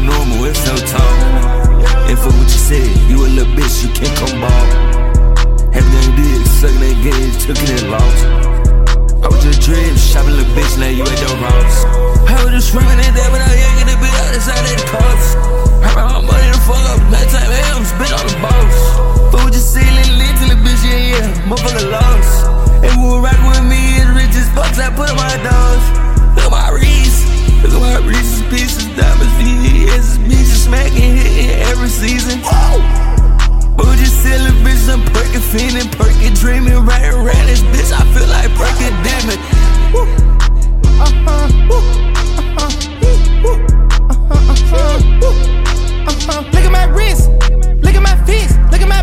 normal, it's no talk. And for what you said, you a little bitch, you can't come ball. Having that dick, sucking that game, took it and lost. I was just dreaming, shopping little bitch, now you ain't no Ross. I was just screaming at that, but I ain't get the bill out inside that cost. I ran my money to fuck up, that time I'm spit on the boss. For what you said, lit till the bitch, yeah, motherfucker lost. And who rockin' with me is rich as fucks, I put on my dogs. Look at my Reese, look at my Reese's Pieces, diamonds, VVS, bitches smacking, hitting every season. Whoa! But we just silly bitches, I'm perkin', fiendin', perkin', dreamin', riding around this bitch, I feel like perkin', damn it. Look at my wrist, look at my fist, look at my